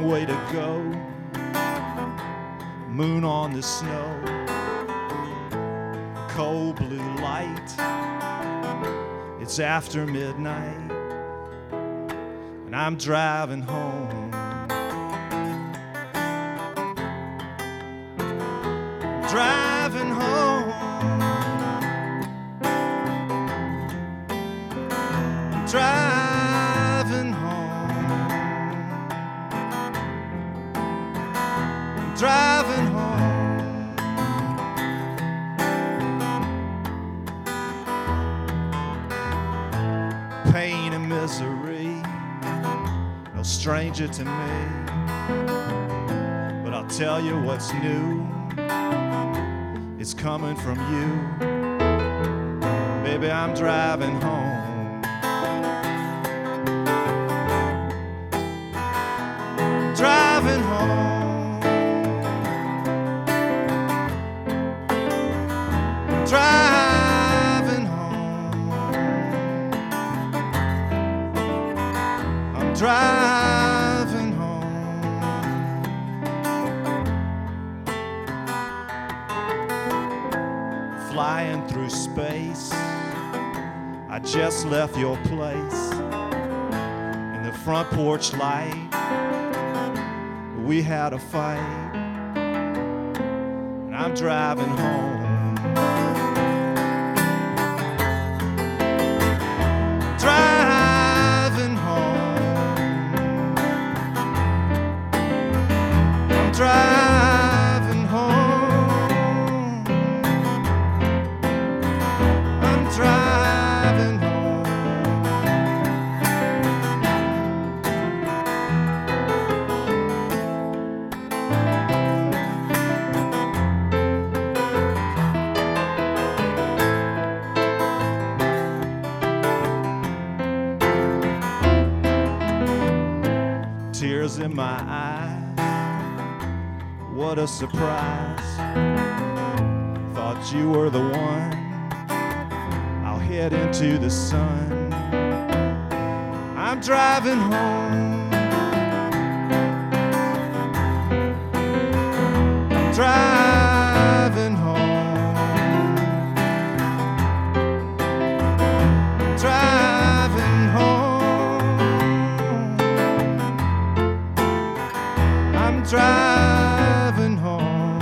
long way to go. Moon on the snow, cold blue light. It's after midnight, and I'm driving home. Driving home. Driving home. Driving home. Pain and misery, no stranger to me. But I'll tell you what's new, it's coming from you. Baby, I'm driving home. Driving home. Driving home. I'm driving home. Flying through space, I just left your place. In the front porch light, we had a fight, and I'm driving home. Driving home. I'm driving home. I'm driving home. Tears in my eyes, what a surprise. Thought you were the one, I'll head into the sun. I'm driving home. I'm driving home. Driving home. Driving home.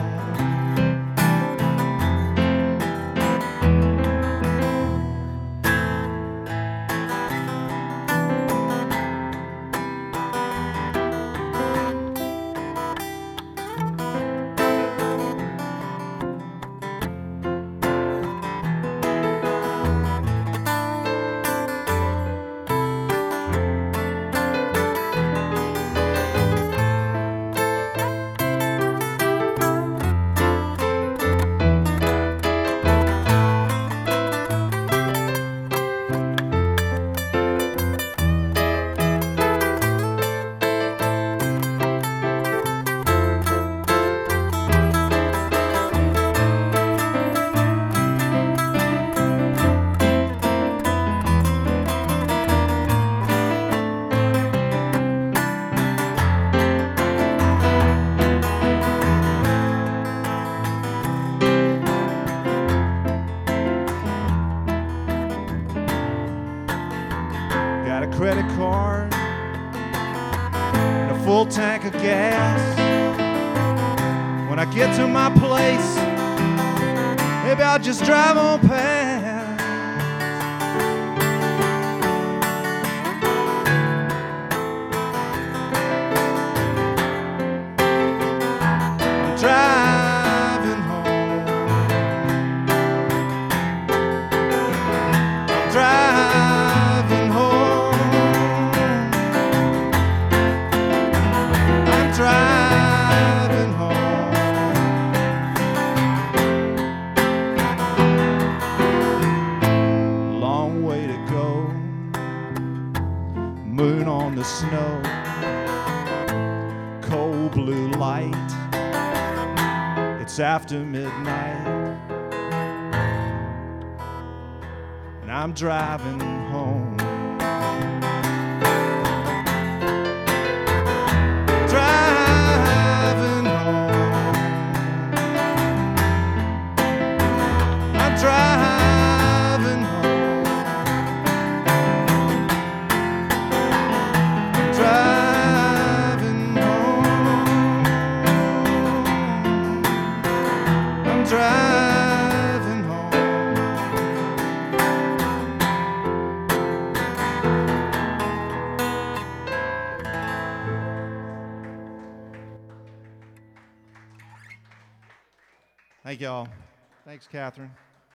Got a credit card and a full tank of gas. When I get to my place, maybe I'll just drive on past. I'm driving home. I'm driving home. I'm driving home. Long way to go. Moon on the snow. Cold blue light. It's after midnight, and I'm driving home. Driving I'm driving home. Thank y'all. Thanks, Catherine.